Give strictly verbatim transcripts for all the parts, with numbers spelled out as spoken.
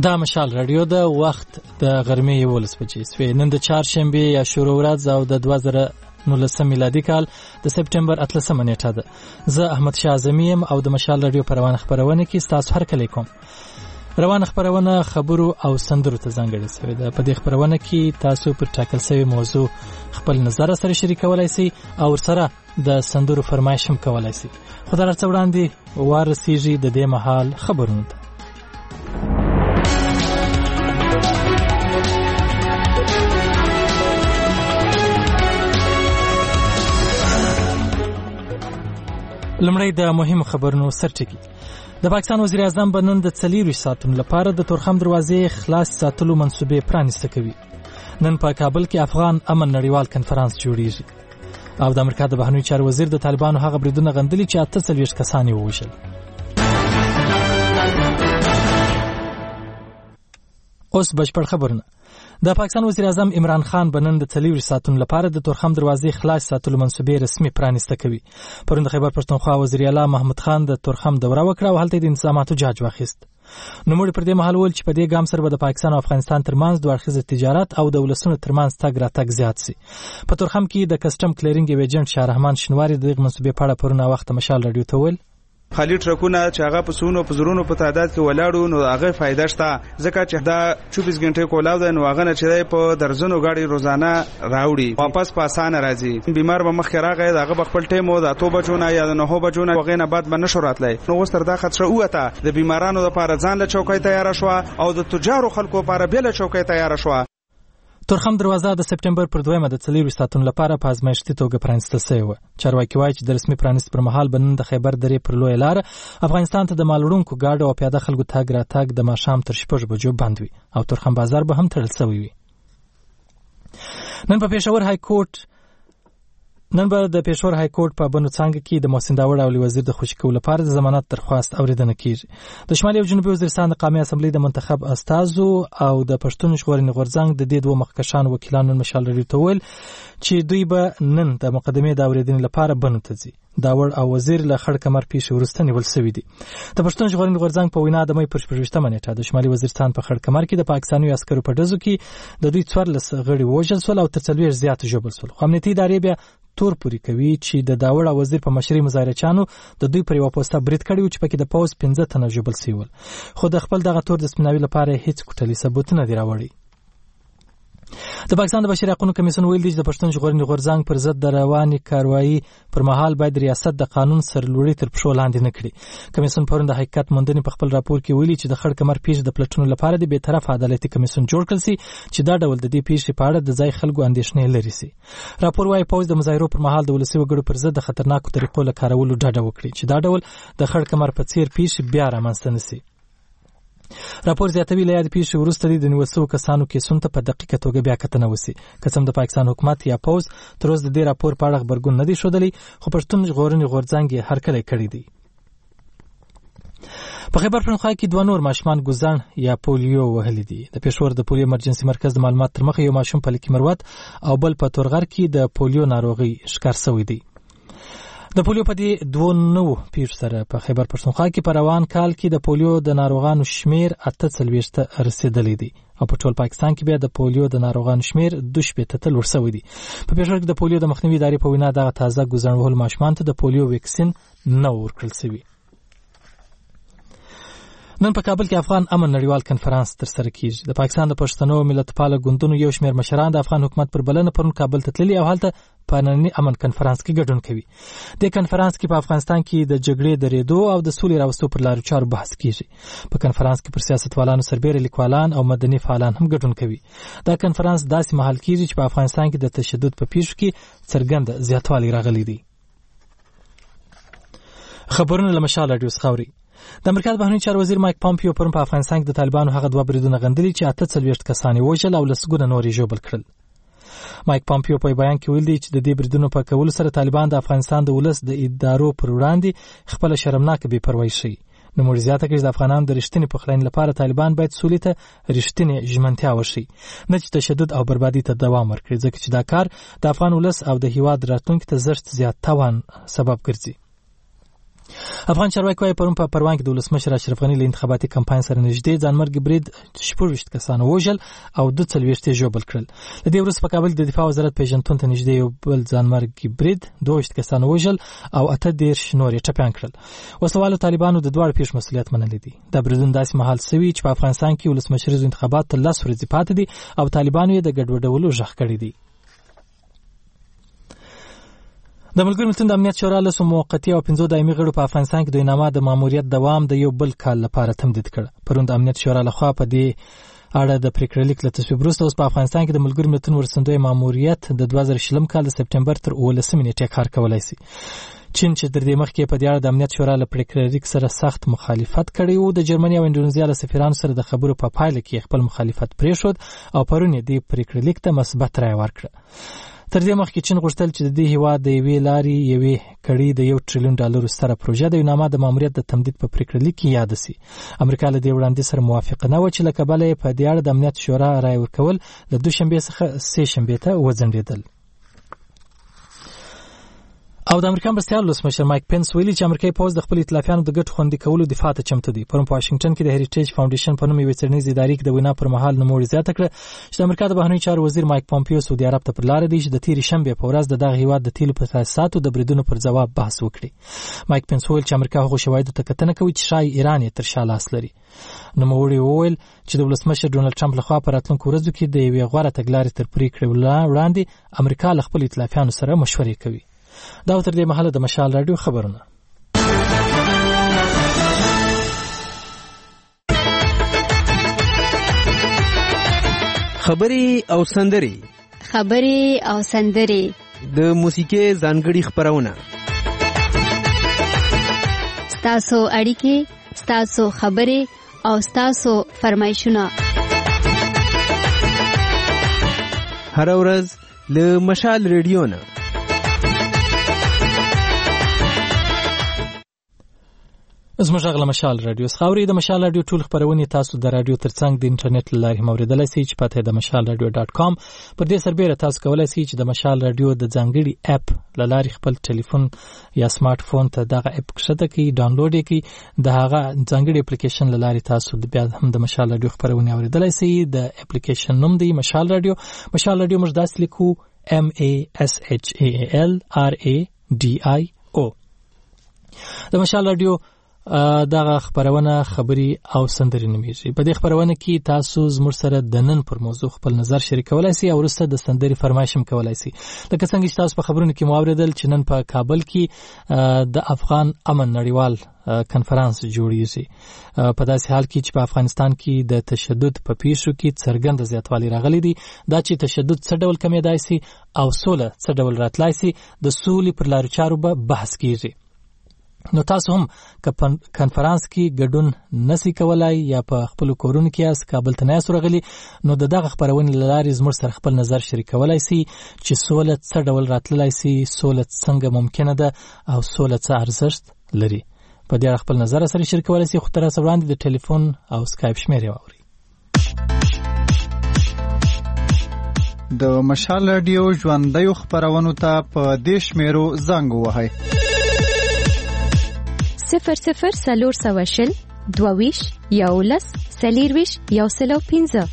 دا مشال رادیو د وخت د غرمې یولس بجې سوی نن د چهارشنبه یا شروع ورځ او د دوه زره نولسم میلادي کال د سپټمبر اتلسمه نیټه ده. زه احمد شاه اعظمي یم او د مشال رادیو په روانه خبرونه کې ستاسو هرکلی کوم. روانه خبرونه خبرو او سندرو ته ځانګړې شوې ده. په دې خبرونه کې تاسو پر ټاکل شوی موضوع خپل نظر سره شریکولای شئ او سره د سندرو فرمایش هم کولای شئ. خو دا څه وړاندې ورسیږي د دې مهال خبرونه ده. لمړی د مهمو خبرونو سرټکی. د پاکستان وزیر اعظم به نن د څلوېښتو ساعتونو لپاره د تورخم دروازې خلاص ساتلو منصوبې پرانیسته کوي. نن په کابل کې افغان امن نړیوال کنفرانس جوړیږي او د امریکا د بهرنیو چارو وزیر د طالبانو هغه بریدونه غندلي چې اته څلوېښت کسان یې ووژل. اوس بشپړ خبرونه. د پاکستان وزیر اعظم عمران خان به نن د څلوېښتو ساعتونو لپاره د تورخم دروازې خلاص ساتلو منصوبې رسمي پرانیسته کوي. پرون د خیبر پښتونخوا وزیر اعلی محمود خان د تورخم دوره وکړه او هلته د انتظاماتو جاج واخیست. نوموړي پر دې مهال وویل چې په دې ګام سره به د پاکستان او افغانستان ترمنځ دوه اړخیز تجارت او د ولسونو ترمنځ تګ راتګ زیات شي. په تورخم کې د کسټم کلیرینګ یو ایجنټ شاهرحمان شینواري د دغه منصوبې په اړه پرون وخت مشال رادیو ته وویل خالی ټرکونه چې هغه په سونو په زرونو په تعداد کې ولاړو نو هغه فائدہ شته ځکه چې دا چوبیس غنټې کولاو ده نو هغه نه چې په درزونو غاړي روزانه راوړي واپس په اسانه راځي. بیمار به مخ راغی هغه په خپل ټیم او د اتو بجونه یا د نهو بجونه وغه نه بعد باندې شوراتلای نو وستر دا خطر اوته د بیمارانو لپاره ځان له چوکۍ تیار شو او د تجارو خلکو لپاره بل چوکۍ تیار شو. تورخم دروازه د سپټمبر پر دویمه د څلوېښتو ساعتونو لپاره په ازمایښتي توګه پرانیستل شوې وه. چارواکي وایي چې د رسمي پرانیست پر مهال به نن د خیبر درې پر لویه لاره افغانستان ته د مالوړونکو ګاډو او پیاده خلکو تګ راتګ د ماښام تر شپږ بجو بند وي او تورخم بازار به هم تړل شوی وي. نن په پېښور های کورټ نن به د پېښور های کورټ په بنو څانګه کې د محسن داوړ او وزیر د خوشي کولو لپاره د ضمانت درخواست اوریدنه کیږي. د شمالي او جنوبي وزیرستان د قومي اسمبلی د منتخب استازو او د پښتون ژغورنې غورځنګ د دې دوه مخکښان وکیلانو مشال لري ته ویل چې دوی به نن د مقدمې د اوریدنې لپاره بنو ته ځي. داوړ او وزیر له خړ کمر پیښې وروسته نیول شوي دي. د پښتون ژغورنې غورځنګ په وینا د مې پر شپږویشتمه نیټه د شمالي وزیرستان په خړ کمر کې د پاکستاني عسکرو په ډزو کې د دوی څوارلس غړي ووژل شول او تر څلوېښت زیات ژوبل شول. خو امنیتي ادارې بیا تور پوری کوي چې د داوړ او وزیر په مشرۍ مظاهرچیانو د دوی پر یو پوسټه برید کړی و چې پکې د پوز پنځه تنه ژوبل شوي ول. خو د خپل دغه تور د سپیناوي لپاره هیڅ کوټلي ثبوت نه دی راوړی. د پاکستان د بشري حقوقو کمیسیون ویل دی چې د پښتون ژغورنې غورځنګ پر ضد د رواني کاروایی پر مهال باید ریاست د قانون سرلوړي تر پښو لاندې نه کړي. کمیسیون پرون د حقیقت موندنې په خپل راپور کې ویلي چې د خړ کمر پیښې د پلټنو لپاره د بیطرف عدالتي کمیسیون جوړ کړل شي چې دا ډول د دې پیښې په اړه د ځای خلکو اندېښنې لري شي. راپور وايي پوز د مظاهرو پر مهال د ولسي وګړو پر ضد د خطرناکو طریقو له کارولو ډډه وکړي چې دا ډول د خړ کمر په څیر پیښې بیا رامنځته نه شي. راپور زیاتوي له یاد پیښې وروسته د نیول شوو کسانو کیسونو ته په دقیقه توګه بیا کتنه وشي. قسم د پاکستان حکومت یا پوز تر اوسه د دې راپور په اړه خبرګون نه دی ښودلی خو پښتون ژغورنې غورځنګ یې هرکلی کړی دی. په خیبر پښتونخوا کې دوه نور ماشومان ګوزن یا پولیو وهلي دي. د پېښور د پولیو ایمرجنسي مرکز د معلومات تر مخه یو ماشوم په لکي مروت او بل په تورغر کې د پولیو ناروغي ښکار شوی دی. د پولیو په دې دوه نوو پیښو سره په خیبر پښتونخوا کې په روان کال کې د پولیو د ناروغانو شمیر اته څلوېښت رسیدلی دی او په ټول پاکستان کې بیا د پولیو د ناروغانو شمیر دوه شپېته ته لوړ شوی دی. په پېښور کې د پولیو د مخنیوي ادارې په وینا دغه تازه ګوزن وهلو ماشومانو ته د پولیو ویکسین نه ورکړل شوی. نن په کابل کې افغان امن نړیوال کنفرانس ترسره کیږي. د پاکستان د پښتنو ملتپاله ګوندونو یو شمېر مشران د افغان حکومت پر بلنه پرون کابل ته تللي او هلته په ننني امن کنفرانس کې ګډون کوي. د کنفرانس کې په افغانستان کې د جګړې درېدو او د سولې راوستو پر لارو چارو بحث کیږي. په کنفرانس کې پر سیاستوالانو سربېره لیکوالان او مدني فعالان هم ګډون کوي. دا کنفرانس داسې مهال کیږي چې په افغانستان کې د تشدد په پیښو کې څرګند زیاتوالی راغلی دی. خبرونه له مشال رادیو څخه اورئ. د امریکا د بهرنیو چارو وزیر مایک پامپیو پرون په افغانستان کې د طالبانو هغه دوه بریدونه غندلي چې اته څلوېښت کسان یې وژل او لسګونه نور یې ژوبل کړل. مایک پامپیو په بیان کې ویلي چې د دې بریدونو په کولو سره طالبان د افغانستان د ولس د ادارو پر وړاندې خپل شرمناکه بې پروایي شي. نوموړي زیاته کړي چې د افغانانو د رښتینې پخلاینې لپاره طالبان باید سولې ته رښتینې ژمنتیا وشي نه چې تشدد او بربادي ته دوام ورکړي ځکه چې دا کار د افغان ولس او د هیواد راتلونکي ته زښت زیات تاوان سبب ګرځي. افغان چارواکي وايي پرون په پروان کې د ولسمشر اشرف غني له انتخاباتي کمپاین سره نږدې ځانمرګي برید شپږ کسان وژل او دوه څلوېښت یې ژوبل کړل. له دې وروسته په کابل کې د دفاع وزارت پیژندون ته نږدې یو بل ځانمرګي برید دوه کسان وژل او اته دېرش نور یې ټپیان کړل. وسوالو طالبانو د دواړو پیښو مسؤلیت منلی دی. دا بریدونه داسې مهال سوي چې په افغانستان کې ولسمشریزو انتخابات ته لس ورځې پاتې دي او طالبانو یې د ګډوډولو غږ کړی دی. د ملګرو ملتونو د امنیت شورا له موقتي او پنځو دایمي غړو په افغانستان کې د نامه د ماموریت دوام د یو بل کال لپاره تمدید کړ. پرون د امنیت شورا لخوا په دې اړه د پریکړې لیک له تصویب وروسته اوس په افغانستان کې د ملګرو ملتونو ورسندوی ماموریت د دوه زره شلم کال د سپټمبر تر اوولسمې نیټې کار کولی شي. چین چې تر دې مخکې په دې اړه د امنیت شورا له پریکړې لیک سره سخت مخالفت کړی و، د جرمني او انډونیزیا له سفیرانو سره د خبرو په پایله کې خپل مخالفت پرېښود او پرون یې دې پریکړې لیک ته مثبت رایه ورکړه. تر دې مخکې چین غوښتل چې د دې هیواد د یوې لارې یوې کړۍ د یو ټریلیون ډالرو ستره پروژه د یوناما د ماموریت د تمدید په پریکړه لیک کې یاد شي. امریکا له دې وړاندې سره موافقه نه و چې له کبله یې په دې اړه د امنیت شورا رایه ورکول له دوشنبې څخه سې شنبې ته وځنډېدل. او د امریکا مرستیال ولسمشر مایک پنس ویلي چې امریکایي پوځ د خپل ائتلافیانو د ګټو خوندي کولو دفاع ته چمتو دی. پرون په واشنګټن کې د هریټیج فاونډیشن په نوم یوې څېړنیزې ادارې کې د وینا پر مهال نوموړي زیاته کړه چې د امریکا د بهرنیو چارو وزیر مایک پومپیو سعودي عرب ته پر لاره دی چې د تېرې شنبې په ورځ د دغه هیواد د تیلو په تاسیساتو د بریدونو پر ځواب بحث وکړي. مایک پنس ویل چې امریکا هغو شواهدو ته کتنه کوي چې ښایي ایران یې تر شا لاس لري. نوموړي وویل چې د ولسمشر ډونالډ ټرمپ لخوا په راتلونکو ورځو کې د یوې غوره تګلارې تر پرېکړې وړاندې امریکا له خپلو ائتلافیانو سره مشورې کوي. دا تر دې مهاله د مشال رادیو خبرونه. خبري او سندري خبري او سندري د موسیقي ځانګړي خبرونه ستاسو اړیکې ستاسو خبري او ستاسو فرمایشونه هر ورځ له مشال رادیو نه. زموږ غږ له مشال رادیو څخه اورئ. د مشال رادیو ټول خپرونې تاسو د رادیو ترڅنګ د انټرنیټ له لارې هم اورېدلی شئ چې پته یې د مشال رادیو ډاټ کام. پر دې سربیره تاسو کولی شئ چې د مشال رادیو د ځانګړي اپ له لارې خپل ټلیفون یا سمارټ فون ته دغه اپ کښته کړئ، ډاونلوډ یې کړئ. د هغه ځانګړي اپلیکیشن له لارې تاسو بیا هم د مشال رادیو خپرونې اورېدلی شئ. د اپلیکیشن نوم دی مشال رادیو. مشال رادیو موږ داسې لیکو ام ای اس ایچ ای ال آر ای ډي آی او. د مشال رادیو دغه خبرونه خبري او سندري نومیږي. په دې خبرونه کې تاسو زموږ سره د نن پر موضوع خپل نظر شریکولای شئ او وروسته د سندري فرمایش هم کولای شئ. لکه څنګه چې تاسو په خبرونو کې مو اورېدل چې نن په کابل کې د افغان امن نړیوال کنفرانس جوړیږي. په داسې حال کې چې په افغانستان کې د تشدد په پیښو کې څرګنده زیاتوالی راغلی دی. دا چې تشدد څه ډول کمېدای شي او سوله څه ډول راتلای شي، د سولې پر لارو چارو به بحث کیږي. نو تاسو هم که کنفرانس کې ګډون نسی کولای یا په خپل کورونو کې یاست، کابل ته نه یاست راغلي، نو د دغه خبرونې له لارې زموږ سره خپل نظر شریکولای شي چې سوله څه ډول راتللی شي، سوله څنګه ممکنه ده او سوله څه ارزښت لري. په دې اړه خپل نظر سره شریکولای شي. خو تر اوسه وړاندې د ټلیفون او سکایپ شمېرې واورئ. د مشال رادیو ژوندیو خبرونو ته په دې شمېرو زنګ ووهئ: صفر صفر څلور سوه شل دوه ویشت یولس څلېرویشت یو سل او پنځه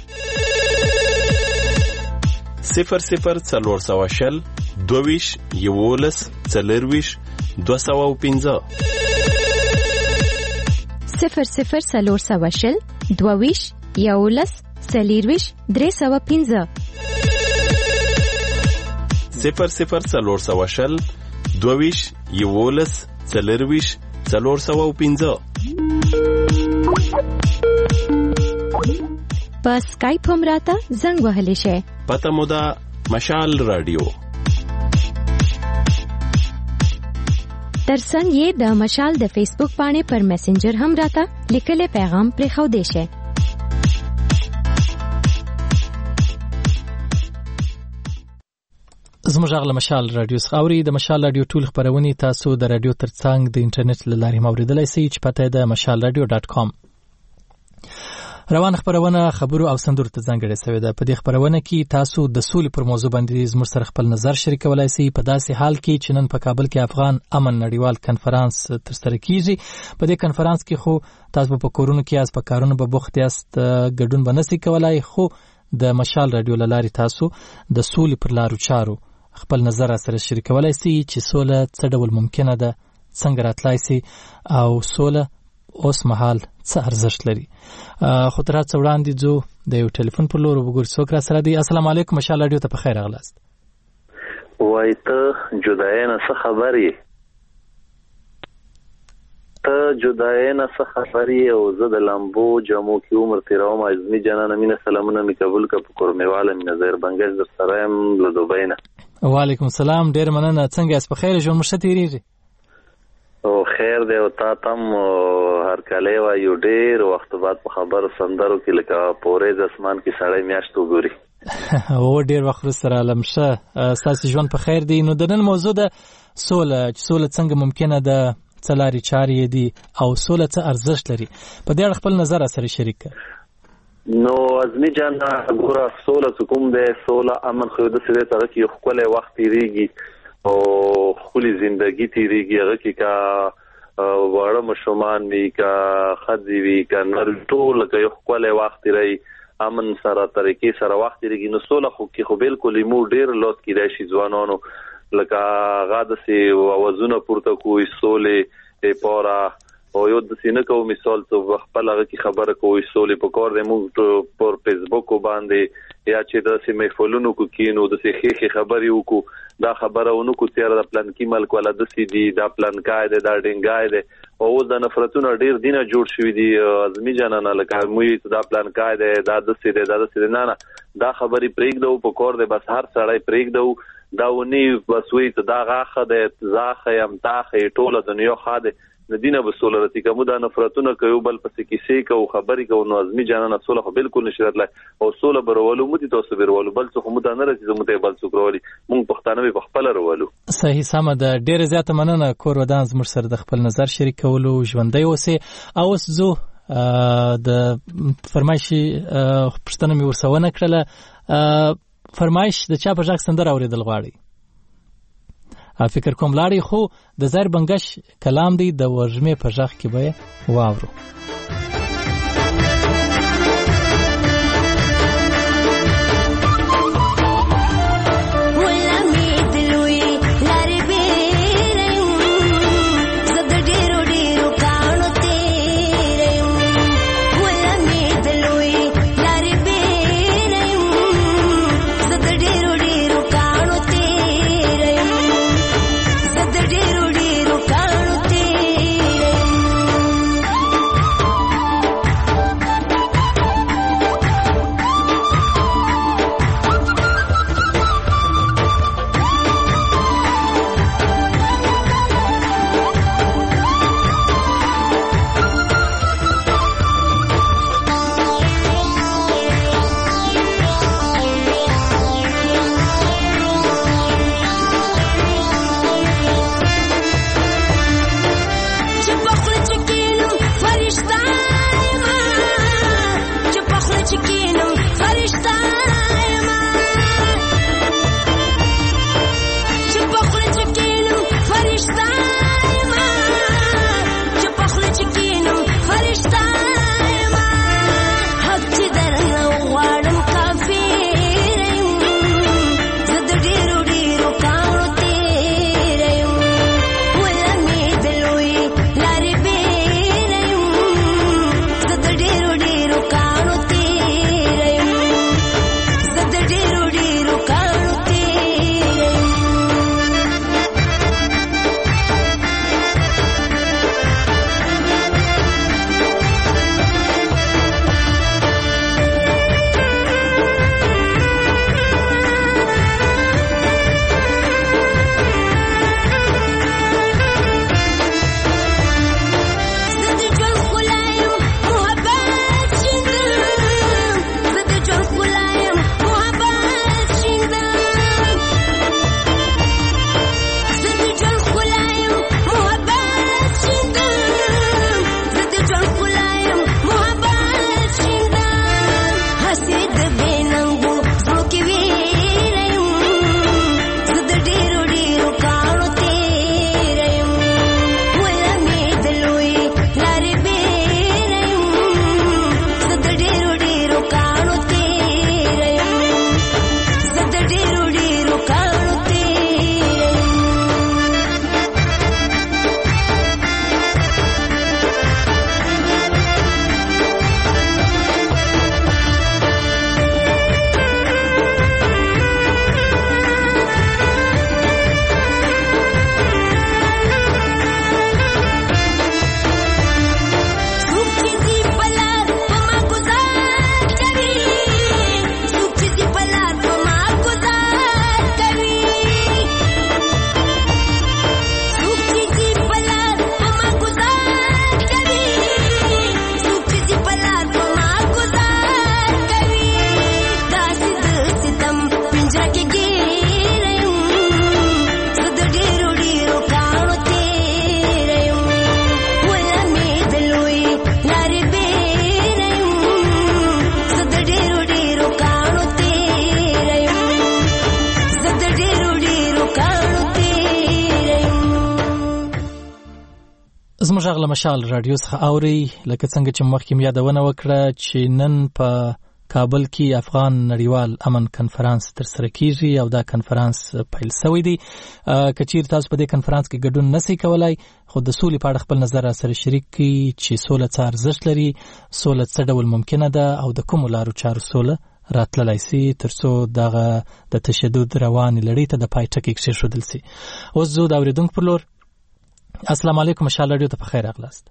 صفر صفر څلور سوه شل دوه ویشت یولس څلېرویشت دوه سوه او پنځه صفر صفر څلور سوه شل دوه ویشت یولس څلېرویشت درې سوه پنځه صفر صفر څلور سوه شل دوه ویشت یولس څلېرویشت څلور سوه او پنځه. په سکایپ هم راته زنګ وهلی شئ. پته مو ده مشال رادیو. ترڅنګ یې د مشال د فیسبوک باندې پر میسنجر هم راته لیکلی پیغام پرېښودی شئ. زموږ غږ له مشال رادیو څخه اورئ. د مشال رادیو ټول خبرونې تاسو د رادیو ترڅنګ د انټرنیټ له لارې هم اورېدلی شئ چې پته یې د مشال رادیو ډاټ کام. روان خبرونه خبرو او سندرو ته ځانګړې شوې ده. په دې خبرونه کې تاسو د سولې پر موضوع باندې زموږ سره خپل نظر شریکولای شئ په داسې حال کې چې نن په کابل کې افغان امن نړیوال کنفرانس ترسره کیږي. په دې کنفرانس کې خو تاسو په کورونو کې از په کارونو به بوخت یاست، ګډون به نشئ کولای، خو د مشال رادیو له لارې تاسو د سولې پر لارو چارو خپل نظر سره شریکولای شئ چې سوله څه ډول ممکنه ده، څنګه راتلای شي او سوله اوس مهال څه ارزښت لري. خو تر هڅه وړاندې ځو د یو ټلیفون پر لور وګورو څوک را سره دی. السلام علیکم، مشال رادیو ته په خیر راغلاست. وای ته جدای نه څه خبرې ته جدای نه څه خبرې او زه د لامبو جامو کې عمر تیروم. ازمی جانانه مینه سلامونه می قبول کا په کورمیواله مینه زهر بنګش در سره ام له دوبۍ نه. وعلیکم السلام، ډیر مننه. څنګه اس په خیر ژوند مو ښه تیریږي؟ او خیر دی او تا تم هر کله و یو ډیر وخت بعد په خبر سندرو کې لکه پورې د اسمان کې سړی میاشتو ګوري. او ډیر وخت سره لمشه تاسو ژوند په خیر دی. نو د نن موضوع د سوله، چې سوله څنګه ممکنه ده، څه لارې چارې دي او سوله څه ارزښت لري، په دې اړه خپل نظر سره شریک کړه. نو ازمی جان ګوره سوله کوم ده، سوله امن خو د سره تر کې خپل وخت تیریږي او خپل ژوندۍ تیریږي. هغه کې کا وړه مشومان وی کا خدي وی کا نر ټول کې خپل وخت تیری امن سره طریقې سره وخت تیریږي. نو سوله خو کې خو بالکل مو ډیر لوت کې راشي ځوانانو لکه غاده سي وازونه پورته کوی سولې پورا او یو د سینه کو مثال ته خپل هغه کی خبره کوی سولې په کور د موږ پر فیسبوک باندې یا چې د سیمې فولونو کو کینو د سیخي خبري وکړو، دا خبرونه کو تیر د پلان کې ملک ولا د سی دی دا پلان کای دی دا ډینګای دی او د نفرتونو ډیر دینه جوړ شوی دی. ازمی جانانه لکه موږ دا پلان کای دی دا د سی دی دا د سی نه نه دا خبري پرېږدو په کور د بس هر سړی پرېږدو دا ونی بسوي ته دا غاخه د زاخه یم تاخه ټوله دنیا خاده ندینه به سوله رتی کوم دا نفرتونه کوي بل پسې کیسې کو خبري کو. نو ازمی جانانه سوله خو بالکل نشرت لای او سوله برولو مو دي تاسو برولو بل څه مو دا نه رسي زموږ ته بل څه کړولي مونږ پښتانه په خپل رولو. صحیح سم ده، ډیره زیاته مننه. کور ودان زموږ سره د خپل نظر شریکولو ژوندۍ اوسه. او اوس زه د فرمایشي پښتنه مې ورسونه کړله. فرمایش د چا په ځای سندره اوریدل غواړي؟ فکر کوم لاړی خو د زهر بنګش کلام دی د ورژمې په ځای کې به واورو. زموږ غږ له مشال رادیو څخه اوري. لکه څنګه چې مخکې مې یادونه وکړه چې نن په کابل کې افغان نړیوال امن کنفرانس ترسره کیږي او دا کنفرانس پیل شوی دی. که چیرې تاسو په دې کنفرانس کې ګډون نشئ کولای خو د سولې په اړه خپل نظر سره شریک کړئ چې سوله څه ارزښت لري، سوله څه ډول ممکنه ده او د کومو لارو چارو سوله راتللی سي ترڅو دغه د تشدد روانې لړۍ ته د پای ټکی کېښودل سي. اوس زه د اورېدونکو پر لور. السلام علیکم، مشال رادیو ته په خیر راغلاست.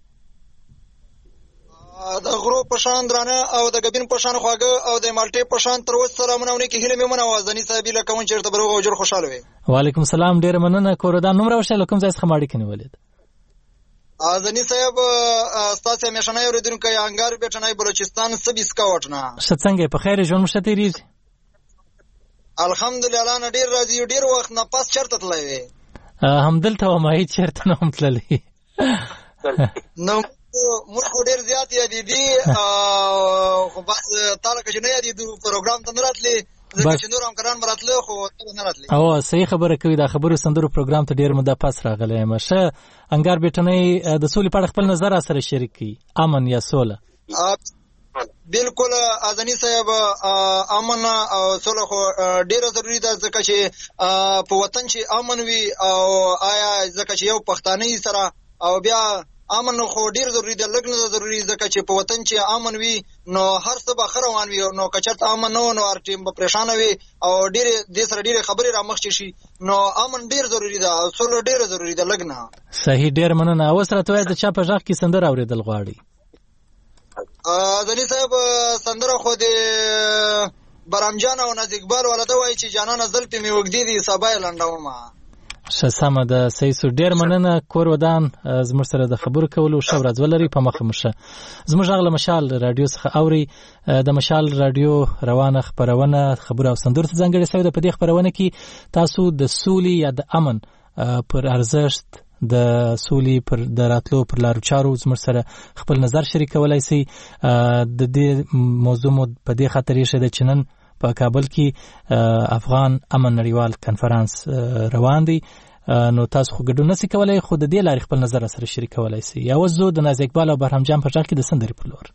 د غرو په شان درانه او د ګبین په شان خواږه او د مالټې په شان تر اوسه سلامونه ونه کې هیله مې منه وازنی صاحب له کوم چیرته بروغ او جوړ خوشاله وي. وعلیکم السلام، ډیر مننه. کورودان نوم راوښه کوم ځای څخه ماړی کني ولید. ازنی صاحب استاد همیشنه اوریدونکو انګار بیٹنای بلوچستان سبیس کا وټنا. څنګه په خیر ژوند مشته ریږي؟ الحمدلله نه ډیر راضی، ډیر وخت نه پاس چرته تللی وي. همدلته ما هیڅ چرته نه هم تللی. نو موږ خو ډیر زیات یادې دي خو بس تعالی که چې نه یادې دو پروګرام ته نه راتلی ځکه چې نور همکاران به راتله خو نه راتلی. او صحیح خبره کوي، دا خبرو سندرو پروګرام ته ډیر موده پس راغلی یم. ښه انګار بیټنۍ د سولې په اړه خپل نظر راسره شریک کړي، امن یا سوله؟ بالکل ازنی صاحب، امن او سوله خو ډیره ضروری ده ځکه چې په وطن چې امن وي او آیا ځکه چې یو پښتانه سره او بیا امن خو ډیر ضروری ده، لږ نه ضروری ځکه چې په وطن چې امن وي نو هر څه به ښه روان وي، نو که چېرته امن نه و نو هر ټیم به پریشانه وي او ډېرې دې سره ډېرې خبرې رامخکې شي. نو امن ډیر ضروری ده او سوله ډیره ضروری ده، لږ نه. صحیح، ډیر مننه. اوس راته وایه د چا په غږ کې سندره اورېدل غواړئ؟ ازنی صاحب سندره خو د برامجان او ناز اقبال ولده وایي چې جانانه زلفې مې اوږدې دي سبا یې لنډومه. ښه سمه ده، صحیح سو. ډېر مننه. کور ودان زموږ سره د خبرو کولو ښه ورځ ولري. په مخه مو ښه. زموږ غږ له مشال رادیو څخه اوري. د مشال رادیو روانه خپرونه خبرو او سندرو ته ځانګړې شوې ده. په دې خپرونه کې تاسو د سولې یا د امن پر ارزښت، د سولې پر د راتلو پر لارو چارو زموږ سره خپل نظر شریکولی سئ. د دې موضوع مو په دې خاطر ایښې ده چې نن په کابل کې افغان امن نړیوال کنفرانس روان دی، نو تاسو خو ګډون نشئ کولی خو د دې لارې خپل نظر سره شریکولی سئ. یا اوس زه د ناز اقبال او برهم جان په غږ کې د سندرې په لور.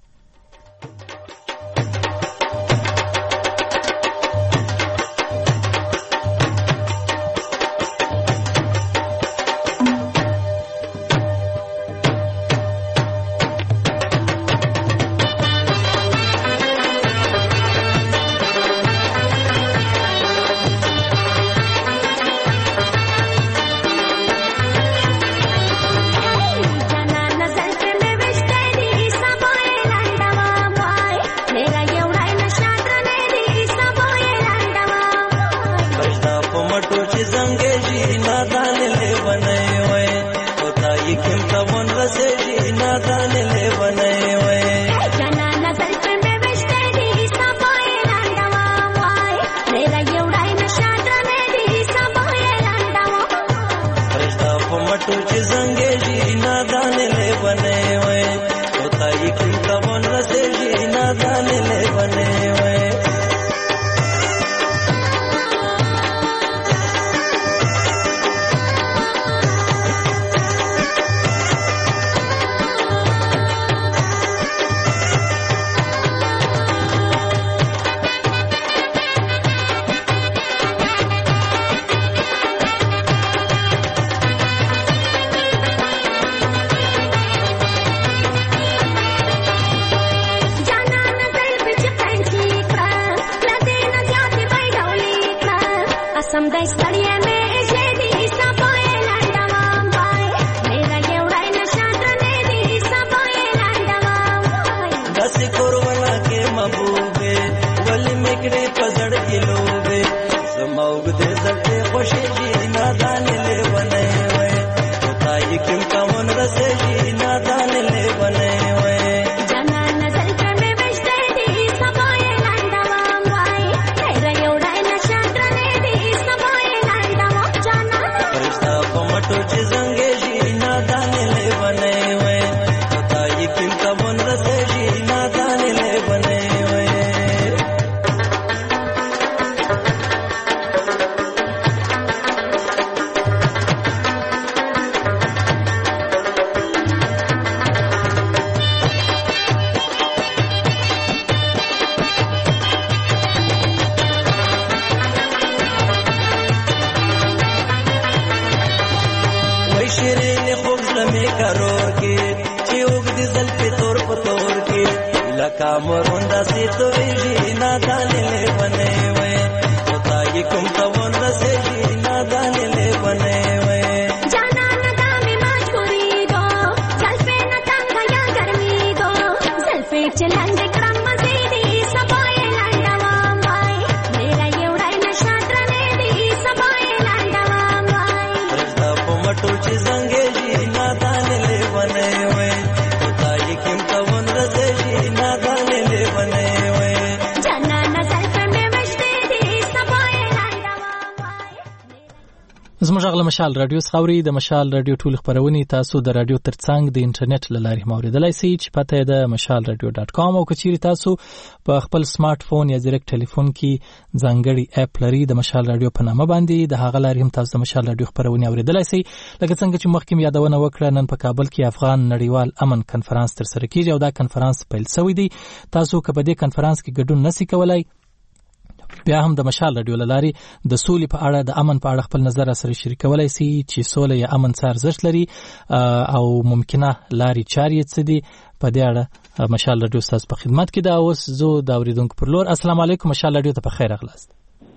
کرور کې چې وګدي زل په تور په تور کې لکه مروندا سي تو وی نه دانلې بنې وې او تاګي کوم ته ونه سي نه دانلې بنې وې जाना न दामे मजबूरी दो जलफे न तंग या गर्मी दो जलफे चलंग क्रम मजेदी सबाय लंडवा माई मेरा एवढाई नशात्र ने दी सबाय लंडवा माई रस्ता पमटो ची संगे जी ना दानले बने वे ताई किम तवन रसे जी ना दानले बने वे जाना न जलफे में मजदी दी सबाय लंडवा माई زموږ غل مشال رادیو څخوري د مشال رادیو ټول خبرونه تاسو د رادیو ترڅنګ د انټرنیټ لارې موریدلای شئ چې پته ده مشال رادیو ډاټ کام او کچيري تاسو په خپل سمارټ فون یا زیرک ټلیفون کې ځانګړي اپ لري د مشال رادیو په نامه باندې د هغه لارې هم تاسو د مشال رادیو خبرونه اوریدلای شئ لکه څنګه چې مخکې یادونه وکړه نن په کابل کې افغان نړیوال امن کنفرانس تر سره کیږي او دا کنفرانس پیل شوی دی تاسو که په دې کنفرانس کې ګډون نسی کولای بیا هم د مشال رادیو لاري د سولې په اړه د امن په اړه خپل نظر سره شریکولای شي چې سولې یا امن څار ارزښت لري او ممکنه لاري چاري څه دي په دې اړه مشال رادیو تاسو په خدمت کې دا اوس زه د اوریدونکو پر لور السلام علیکم مشال رادیو ته په خیر اغلاست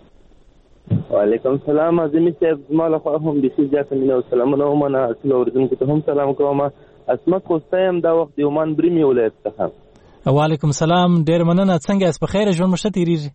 وعلیکم السلام عظیم صاحب زما له خوا هم د سې ځات مینه او سلامونه ومنه ټول اوریدونکو ته هم سلام کوم اسمت خوستایم دا وخت د یومان بریمي ولایت څخه وعلیکم السلام ډیر مننه څنګه اس په خیر ژوند مشته تیریږي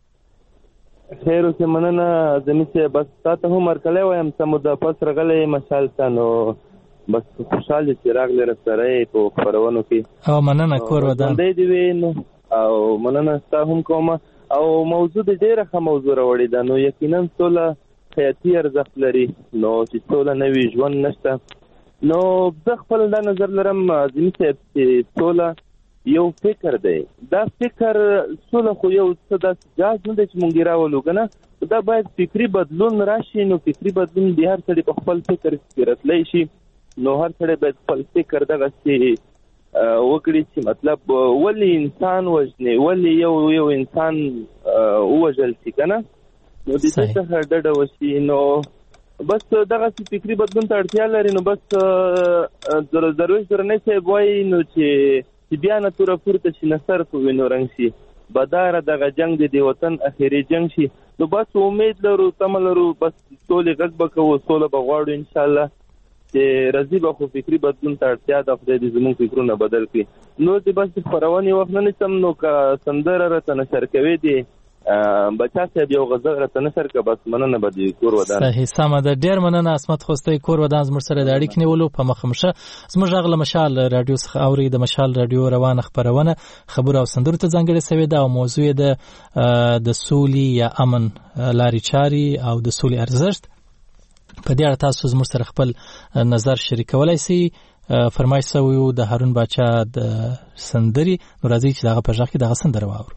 خیر اوسه مننه زمي چې بس تاسو هم مرکله وایم سمو د پس رغلې مشال تانو بس خوشاله چې راغله سره په خبرونو کې او مننه کور ودان دې دی وینو او مننه تاسو هم کوم او موضوع د ډیره ښه موضوع راوړی دا نو یقینا ټول حیاتي ارزښت لري نو چې ټول نوې ژوند نشته نو زه خپل دا نظر لرم زمي چې ټول یو فکر دی دا فکر سوله خو یو څه د جاز نه چې مونږ راولو کنه دا باید فکری بدلون راشي نو فکری بدلون د هر څه په خپل فکر کې راتلی شي نو هر څه باید خپل فکر دغه چې وکړي چې مطلب ولی انسان وجنه ولی یو یو انسان وجل شي کنه نو د دې څخه ډډه وشي نو بس دغه فکری بدلون ته اړتیا لري نو بس ضروري ضروري نه چې وای نو چې چې بیا نه تور پورته شي نصر په وینو رنګ شي بدار دغه جنگ د وطن اخیری جنگ شي نو بس امید لرو تم لرو بس ټول غږ بکو سوله بغواړو ان شاء الله چې رضی به خو فکری بدلون ته اړتیا د خپل د زمون فکرونه بدل کړي نو د بس خبرونه وخت نه سم نو کا سندره راته نشر کوي دي بچا صاحب یو غزل راته نشر کا بس مننه بده کور ودان صحیح سم ده ډیر مننه اسمت خوستي کور ودان زموږ سره د اړیک نیولو په مخمشه زموږ غل مشال رادیو څخه اوري د مشال رادیو روانه خبرونه خبر او سندره ته ځانګړي سوي ده او موضوع ده د سولې یا امن لاري چاري او د سولې ارزښت په دې اړه تاسو زموږ سره خپل نظر شریکولای شئ فرمایش سوي د هارون بچا د سندري نو راځي چې دغه په ځخ کې دغه سندره واورو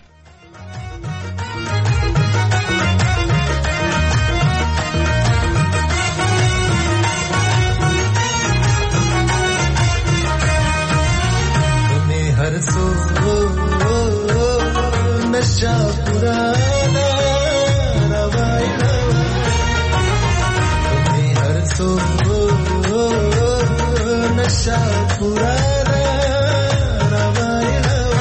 हर सो नशा पुराना रवाई तुम्हें हर सो नशा पुराना रवाई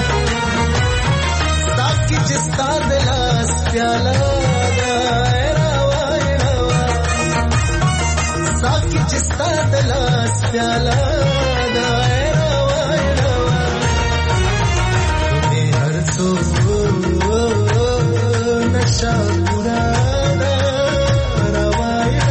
साकी जिस्ता दिलास प्याला रवाई रवा साकी जिस्ता दिलास प्याला नशा पुराना रवाया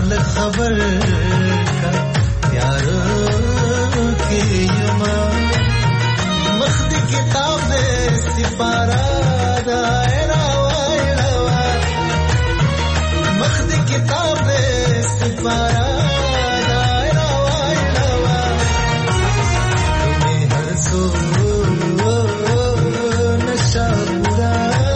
खबर का यार के यमा पारा दायरा वायरवा तुम्हें हर सो नशा पूरा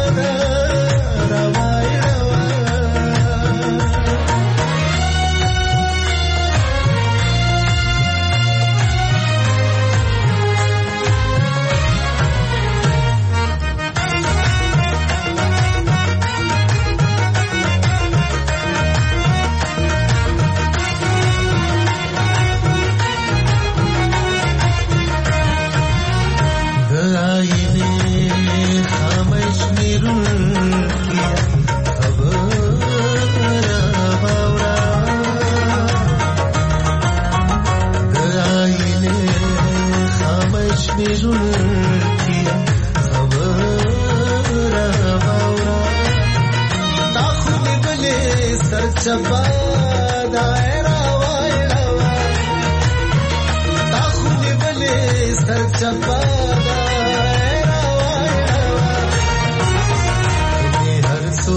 चपा दायरा वायरवा ताखुनी बले सर चपा दायरा वायरवा तुम्हें हर सो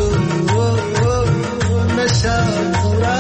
नशा पूरा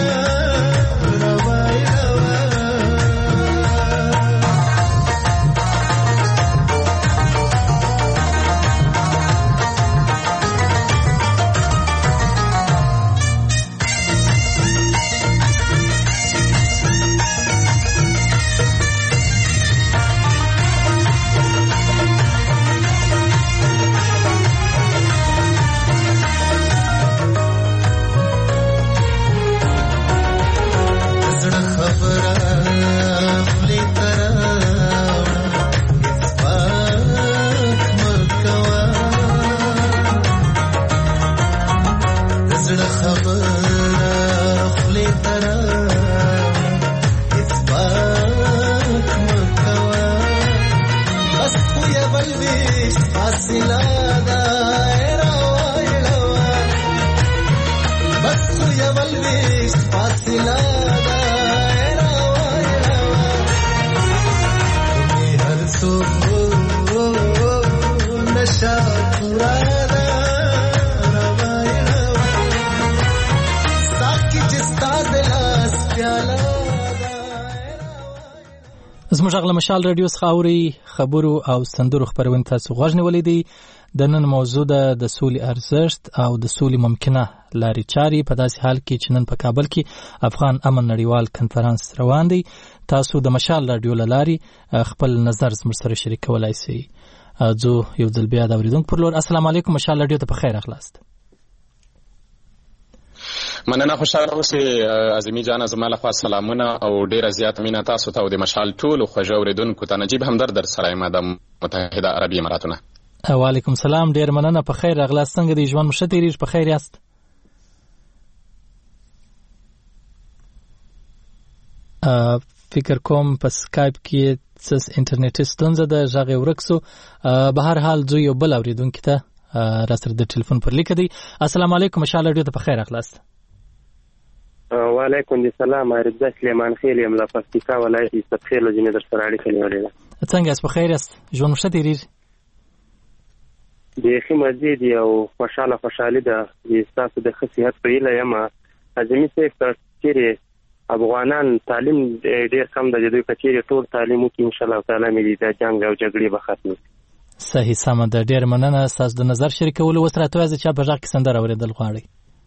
زموږ غږ له مشال رادیو څخه اوري خبرو او سندرو خبرونه تاسو غوږ نیولې دي. د نن موضوع ده د سولې ارزښت او د سولې ممکنه لارې چارې په داسې حال کې چې نن په کابل کې افغان امن نړیوال کنفرانس روان دی. تاسو د مشال رادیو له لارې خپل نظر زموږ سره شریکولای شئ. زه یو ځل بیا د اورېدونکو پر لور السلام علیکم مشال رادیو ته په خیر راغلاست. مننه خوشاله اوسئ اعظمي جان زما لخوا سلامونه او ډیره زیات مینه تاسو ته او د مشال ټولو خوږ اورېدونکو ته. نجیب همدرد در سره یم د متحده عربي اماراتونه. وعلیکم سلام ډیر مننه په خیر راغلاست. څنګه دی ژوند مو ښه تېرېږي؟ په خیر یاست؟ فکر کوم په سکایپ کې څه انټرنیټي ستونزه ده غږ یې ورک سو. به هر حال زه یو بل اورېدونکي ته را سره د ټلیفون پر لیکه دی. السلام علیکم مشال رادیو ته په خیر راغلاست. وعلیکم السلام عرض سلیمان خیل یم له پکتیکا ولایت استخیل جنې در سره اړیکه نیولې ده. څنګه یاست؟ په خیر یاست؟ ژوند ښه تېرېږي؟ بیخي مزید او خوشاله خوشحالي ده. ستاسو د ښه صحت په هیله یم. اعظمي صاحب که چیرې افغانان تعلیم ډېر کم ده، د دوی که چیرې ټول تعلیم وکړي انشاءالله تعالی مې د جنګ او جګړې به ختمې. صحیح سمه ده. ډېر مننه ستاسو د نظر شریکولو. اوس راته وایه چا په غږ کې سندره اورېدل غواړئ؟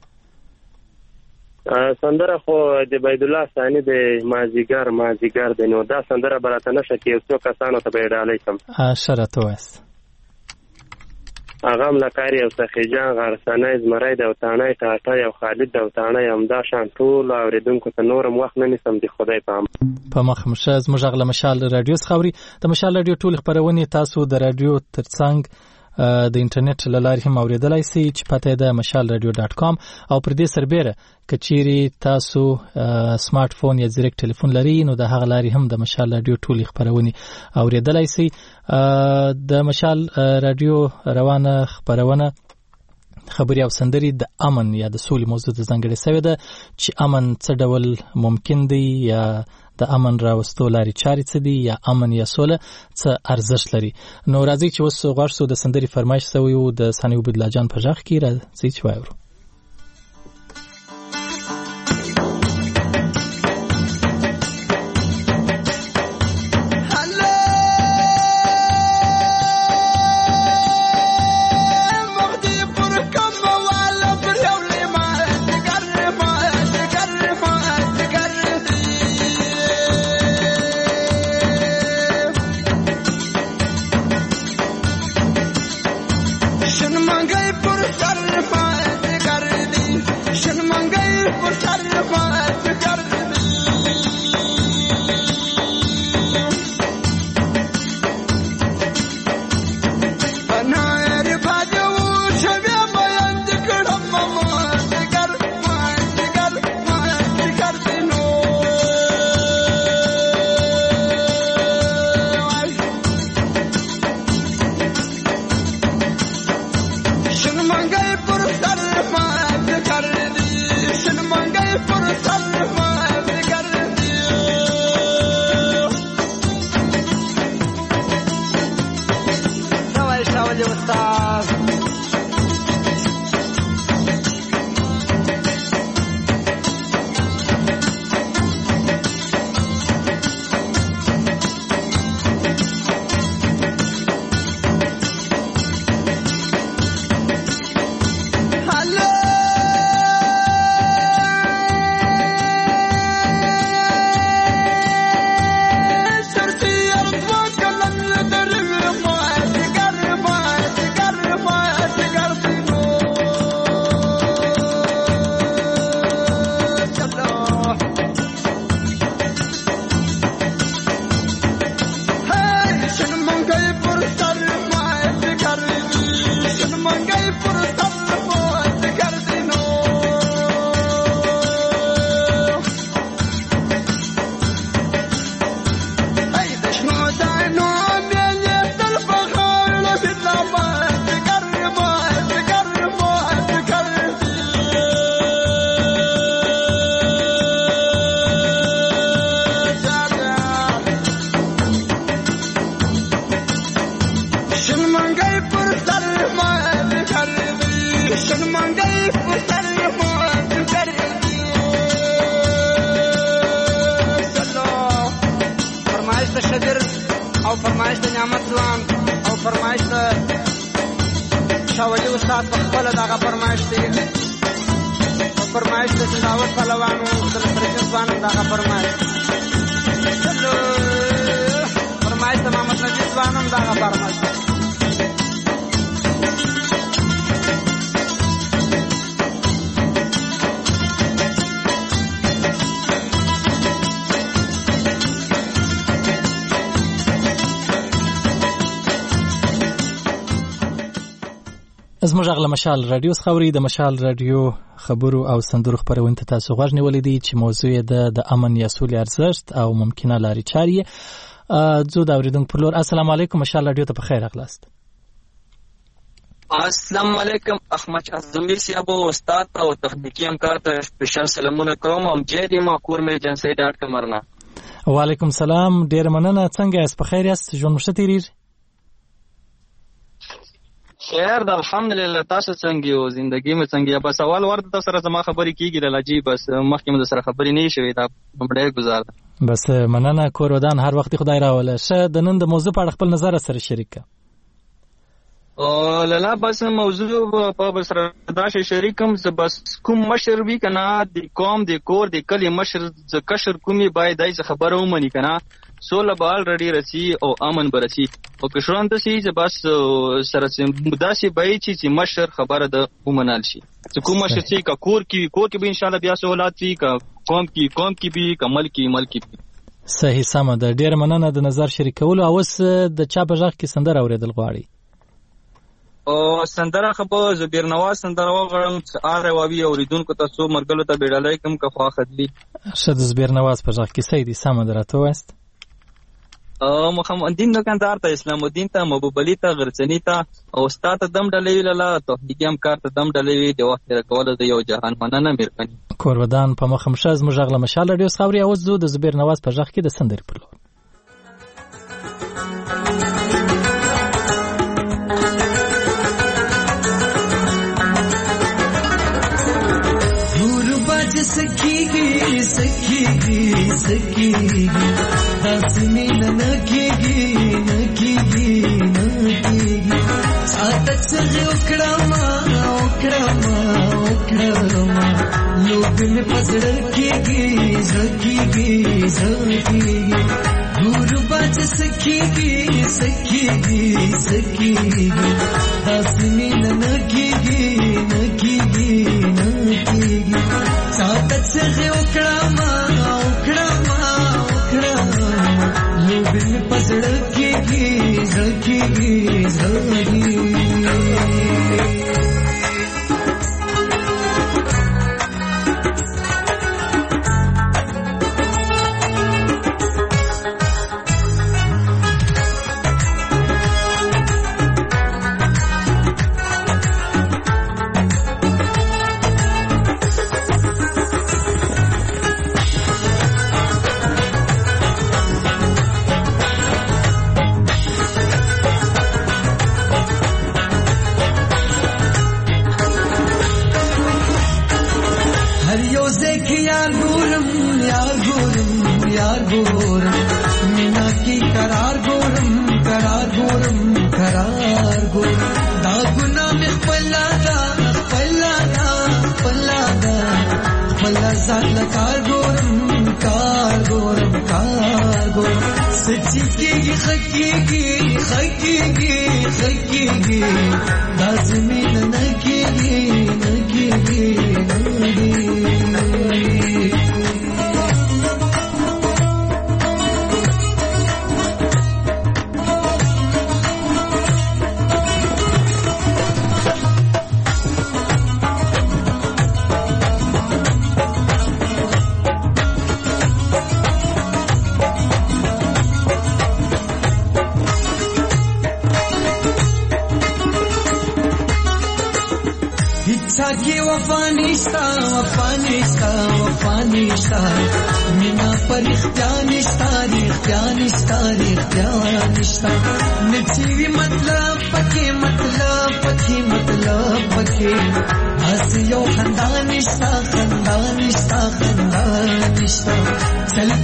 سندره خو د بيدالله ثاني د مازیګر مازیګر دی، نو دا سندره به راته نشه کې یو څو کسانو ته به یې ډالۍ کړم. ښه راته وایاست. هغه هم لکاري او سخیجان غرسنی زمری د وتاڼی ټاټی او خالد د وتاڼی همدا شان ټولو اورېدونکو ته نورم وخت نه نیسم د خدای په امان. په مخ مشه زموږ غږ له مشال رادیو څخه اوري. د مشال رادیو ټولې خپرونې تاسو د رادیو تر څنګ د انټرنیټ له لارې هم اورېدلای شئ چې پته یې ده مشال رادیو ډاټ کام. او پر دې سربیره که چیرې تاسو سمارټ فون یا زیرک ټلیفون لرئ نو د هغه لارې هم د مشال رادیو ټولې خپرونې اورېدلای شئ. د مشال رادیو روانه خپرونه خبري او سندري د امن یا د سولې موضوع ته ځانګړې شوې ده چې امن څه ډول ممکن دی یا د امن راوستو لارې چارې څه دي یا امن یا سوله څه ارزښت لري. نو راځئ چې اوس غواړو سو د سندري فرمایش شوی و د ثاني عبدالله جان په غږ کې راځئ چې واورو. او فرمایش د نعمت ځوان او فرمایش د شاولي استاد په خپل دغه فرمایش دی او فرمایش د داوود پهلوانو د ترجمه ځوان دغه فرمایش فرمایش د محمد نجیب ځوان دغه فرمایش زموږ غږ له مشال رادیو څخه اورئ. د مشال رادیو خبرو او سندرو خپرونې ته تاسو غوږ نیولی دی چې موضوع یې د امن یا سولې ارزښت او ممکنه لارې چارې. ځو د اورېدونکو پر لور. السلام علیکم، مشال رادیو ته پخیر راغلاست. السلام علیکم احمد اعظمي صاحب او استاد او تخنیکی همکار ته سپیشل سلامونه کوم. ام جدي ماکور مې جنسي ډاټ کمرنا. وعلیکم سلام، ډیر مننه. څنګه یاست؟ پخیر یاست؟ ژوند مو ښه تیریږي؟ خیر ده الحمدلله. تاسو څنګه یو؟ زندگی مې څنګه؟ بس اول ورته تاسو سره زما خبرې کیږي لاجی، بس مخکې مې سره خبرې نه شوې. دا بډای گزار ده. بس مننه. کور ودان هر وخت خدای راوله. شه د نن د موضوع په اړه خپل نظر سره شریک او لاله. بس موضوع په بس دا شي شریکم ز بس کوم مشر وی کنه د قوم د کور د کلی مشر ز کشر کومي باید دای خبره ومني کنه سوله به الریډي رسی او امن برسی او کشران د سي ز بس سره مداسي بای چې مشر خبره د ومنال شي. چې کوم مشر چې کا کور کی کور کې به ان شاء الله بیا سہولات وی کا قوم کی قوم کی به کمل کی مل کی. صحیح سم ده. ډیر مننه د نظر شریکولو. او اوس د چا په ځخ کې سندره اوریدل غواړي؟ او سندره خبر زبیر نواز سندره وغړم اره واوی اوریدونکو ته سو مرګلو ته بیړلای کوم که خوا خدلی شه د زبیر نواز په ځخ کې سیدی سم درته وست. او محمد دین دکاندار ته اسلام الدین ته محبوب علي ته غرڅنی ته او استاد ته دم ډلې لاله توحیدی هم کار ته دم ډلې دی وخت راکول د یو جهان مننه میرپنی. کور ودان په مخ مشاز مجغله مشال رادیو خبري. او زو د زبیر نواز په ځخ کې د سندرې پر لور. सखीगी सखीगी सखीगी दासनी ननकीगी नकीगी नकीगी सातक से उकड़ामा उकड़ामा उकड़ामा लोग में पसड़ कीगी सखीगी सखीगी दूर बाज सखीगी सखीगी सखीगी दासनी ननकीगी नकीगी नकीगी सातक से उकड़ामा उकड़ामा उकड़ामा लोग में पसड़ कीगी सखीगी सखीगी.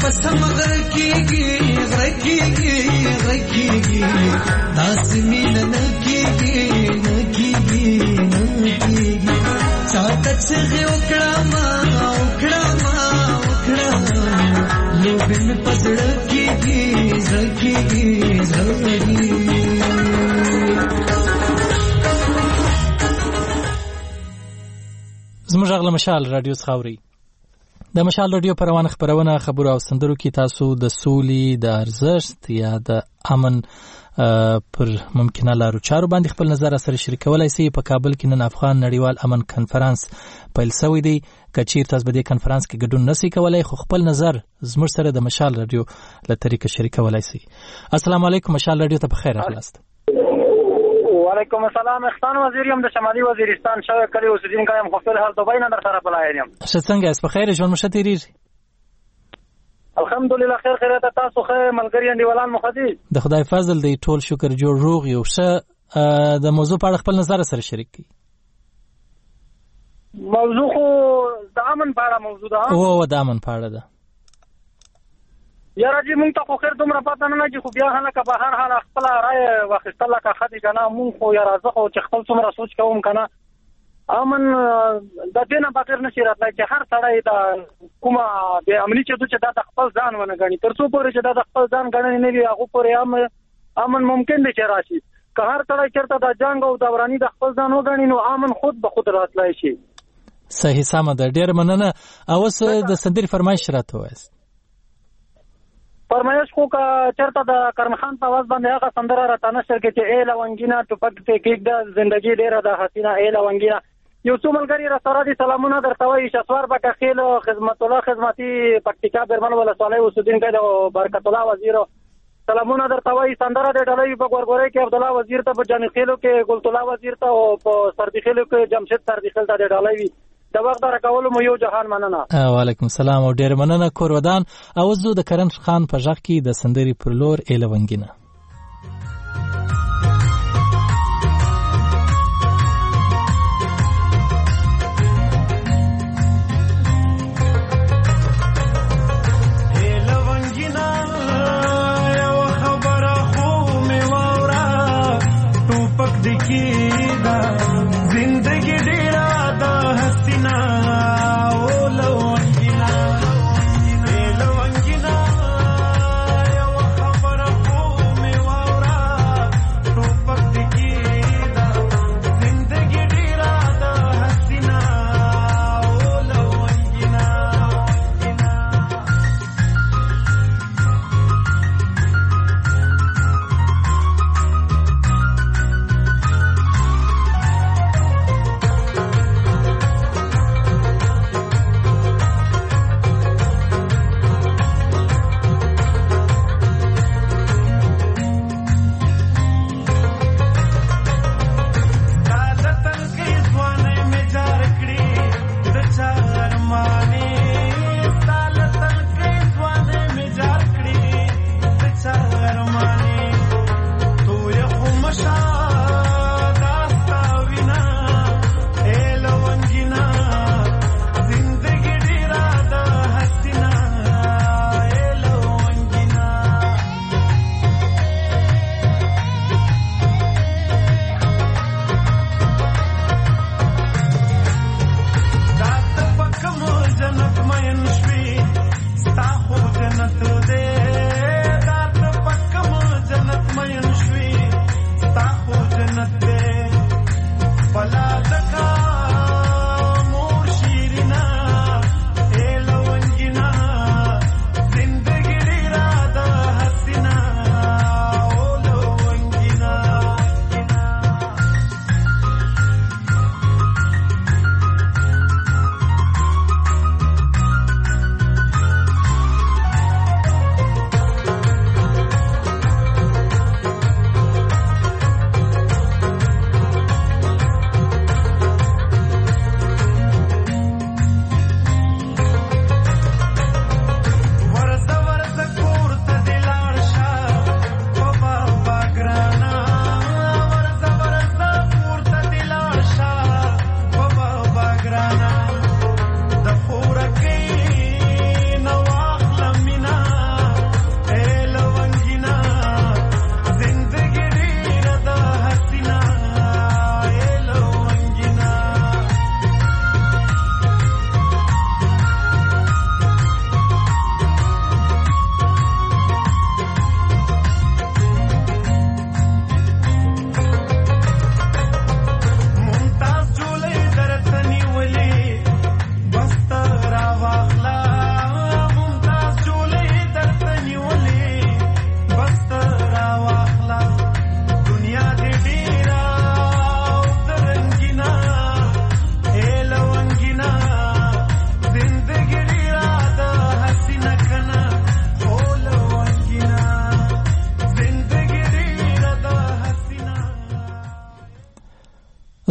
پسم غکیږي غکیږي غکیږي داس مين نکیږي نکیږي نکیږي چاته چې وکړه ما وکړه ما وکړه لوګ می پزړه کیږي زکیږي زکیږي. زموږ غږ له مشال رادیو څخه اورئ. د مشال رادیو په روانه خبرونه خبرو او سندرو کې تاسو د سولې د ارزښت یا د امن پر ممکنه لارو چارو باندې خپل نظر سره شریکولای شئ. په کابل کې نن افغان نړیوال امن کنفرانس پیل شوی دی. که چیرته تاسو په دې کنفرانس کې ګډون نشئ کولای خو خپل نظر زموږ سره د مشال رادیو له طریقې شریکولای شئ. السلام علیکم، مشال رادیو ته بخیر راغلاست. وعلیکم السلام. احسان وزیر یم د شمالي وزیرستان شوی کلی اوسیدونکی یم خو فل هر دوبۍ نه در سره په لاین یم. ښه څنګه یاست؟ په خیر ژوند مو ښه تېرېږي؟ الحمدلله خیر خیریت. تاسو ښه ملګري انډیوالان مو ښه دي؟ د خدای فضل دی، ټول شکر جوړ روغ یو. ښه د موضوع په اړه خپل نظر سره شریک کړئ. موضوع خو د امن په اړه موضوع ده. او د امن په اړه ده. یاره جی مونږ ته خو خیر دومره پته نه لګي خو بیا هلکه به هر حال خپله رایه واخیستل لکه ښه دي که نه. مونږ خو یاره زه خو چې خپل څومره سوچ کوم که نه امن د دې نه بغیر نشي راتلی چې هر سړی د کومه بې امني چې چې دا د خپل ځان ونه ګڼي تر څو پورې چې دا د خپل ځان ګڼنې نه وي هغو پورې امن ممکن دی چې راشي. که هر سړی چېرته د جنګ او دوراني د خپل ځان وګڼي نو امن خود به خود راتلی شي. صحیح سمه ده، ډېره مننه. اوس د سندرې فرمایش راته ووایاست. فرمایش خو که چېرته د کرم خان په آواز باندې هغه سندره راته نشر کړي چې ای لونګینه ټوپک پې کېږده زندګي ډېره ده حسینه ای لونګینه. یو څو ملګري راسره دي سلامونه درته وایي. شسوار بکخیل خدمت الله خدمتي پکتیکا برمن ولسوالۍ اوسېدونکی د برکت الله وزیر سلامونه درته وایي. سندره د ډلۍ په ګورګورۍ کې عبدالله وزیر ته، په جاني خیلو کې ګلت الله وزیر ته او په سردي خیلو کې جمشید سردي خیل ته د ډلۍ وي. د وخت د راکولو مو یو جهان مننه. وعلیکم السلام او ډېر مننه کور ودان. او زه د کرن خان په غږ کې د سندرې پر لور ایله ونګینه. Me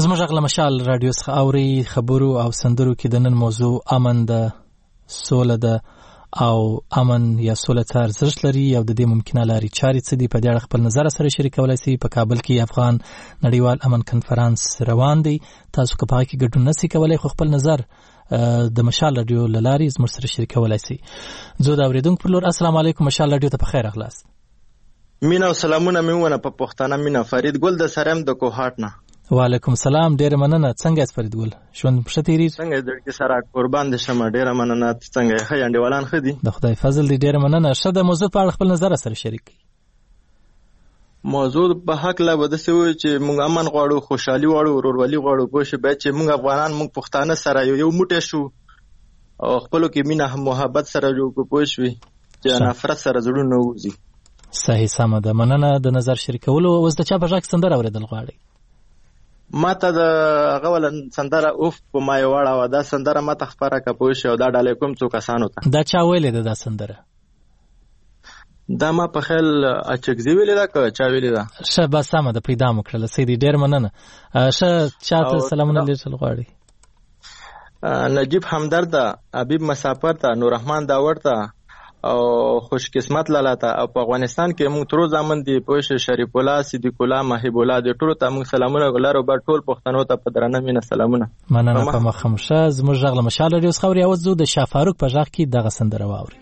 زموږ غږ له مشال راډیو څخه اوري. خبرو او سندرو کې د نن موضوع امن ده، سوله ده او امن یا سوله څه ارزښت لري او د دې ممکنه لارې چارې څه دي. په دې اړه خپل نظر سره شریکولی سئ. په کابل کې افغان نړیوال امن کنفرانس روان دی. تاسو که په هغه کې ګډون نسئ کولی خو خپل نظر د مشال راډیو له لارې زموږ سره شریکولی سئ. زه د اورېدونکو پر لور السلام علیکم. مشال راډیو ته په خیر راغلاست. مینا او سلامونه مې وونه په پښتانه. مینا فرید ګل د سرم د کوهاټ نه. وعلیکم السلام. ډیره مننه. څنګه یاست فرید ګل؟ ژوند ښه تیریږي؟ څنګه د دې سره قربان دي شمه. ډیره مننه. څنګه ښه انډیوالان ښه دي؟ د خدای فضل دی. ډیره مننه. ښه د موضوع په اړه خپل نظر سره شریک کړئ. موضوع په حق لا بده څه وي چې موږ امن غواړو، خوشحالي غواړو، ورورولي غواړو. پوه شئ باید چې موږ افغانان موږ پښتانه سره یو یو موټی شو او خپلو کې مینه محبت سره جوړ کړو. پوه شوې چې نفرت سره زړونه ووځي. صحیح سمه ده. مننه د نظر شریکولو. اوس د چا په غږ سندره اورېدل غواړئ؟ ما ته د هغه ولا سندره اوف په ما یې واړه دا سندره ما ته خبره کا پوه شو. دا ډالې کوم څو کسانو ته دا چا ویلې ده دا سندره؟ دا ما په خیال اچکزي ویلې ده که چا ویلې ده؟ ښه بس سمه ده. پیدا مو کړله. سیدي ډېر مننه. ښه چا ته سلامونه لیږل غواړئ؟ نجیب همدرد ته، حبیب مسافر ته، نوررحمان داور ته او خوش قسمت لالا ته. او په افغانستان کې موږ تر ځامن دي پوه شئ شریف الله، صدیق الله، محب الله د ټولو ته موږ سلامونه ولرو. به ټول پښتنو ته په درنه مینه سلامونه. مننه. په مخه مو ښه. زموږ غږ له مشال راډیو څخه اورئ. اوس زه د شاه فاروق په غږ کې دغه سندره واورئ.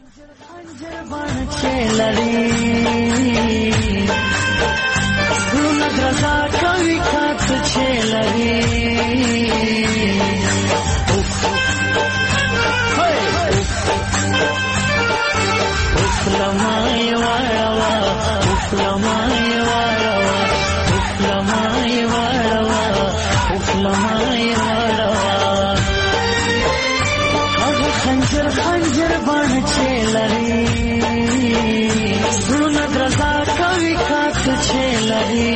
خنجر خنجر بان چلری زړونه درزا کوي کات چلری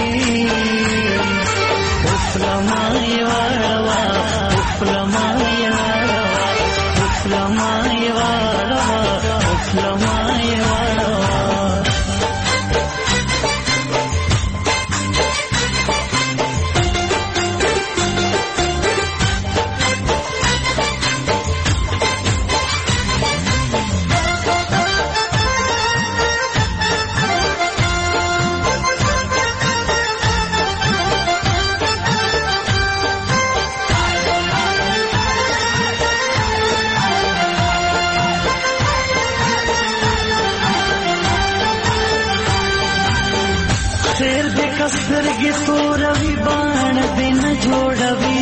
افلمای وروا افلمای وروا افلمای وروا افلمای وروا سترګې توروي باڼ دې نه جوړوي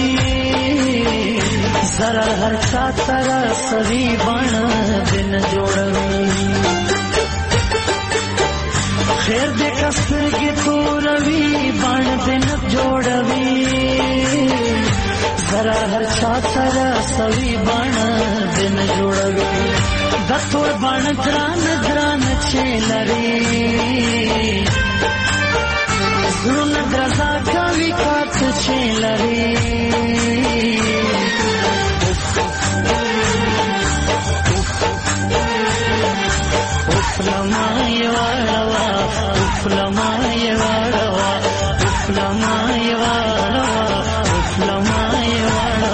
زره هر چا ته رسوي باڼ دې نه جوړوي خیر دې که سترګې توروي باڼ دې نه جوړوي زره هر چا ته رسوي باڼ دې نه جوړوي د تور باڼ ګران ګران چې لري زړونه درزا کوي کات چې لري افلمای واړه افلمای واړه افلمای واړه افلمای واړه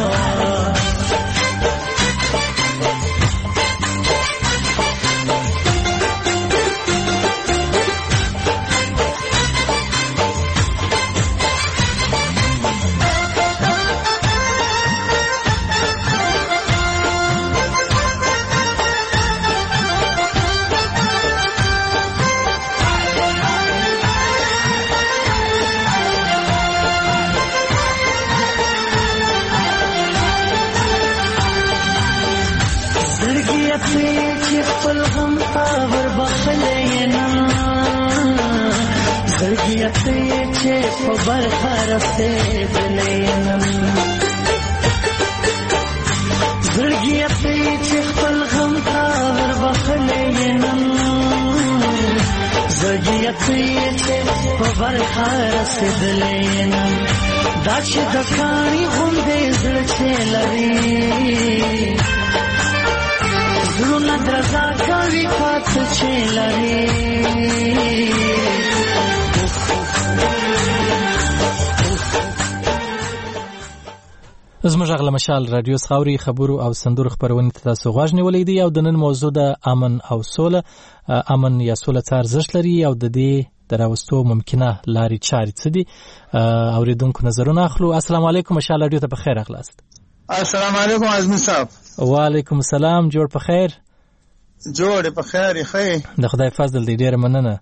چې په برخه رسېدلینم زړګیه ته چې خپل غم ته وربخلینم زړګیه ته چې په برخه رسېدلینم دا چې د کاڼي غوندې زړه چې لري زړونه درزا کوي کات چې لري زموږ غږ له مشال رادیو څخه اوري خبرو او سندرو خپرونې ته تاسو غوږ نیولی دی او د نن موضوع د امن او سوله امن یا سوله څه ارزښت لري او د دې د راوستو ممکنه لارې چارې څه دي اوریدونکو نظرونه اخلو. السلام علیکم مشال رادیو ته په خیر راغلاست. السلام علیکم عزمي صاحب. وعلیکم السلام. جوړ په خیر؟ جوړ په خیر ښه. د خدای فضل دی ډیره مننه.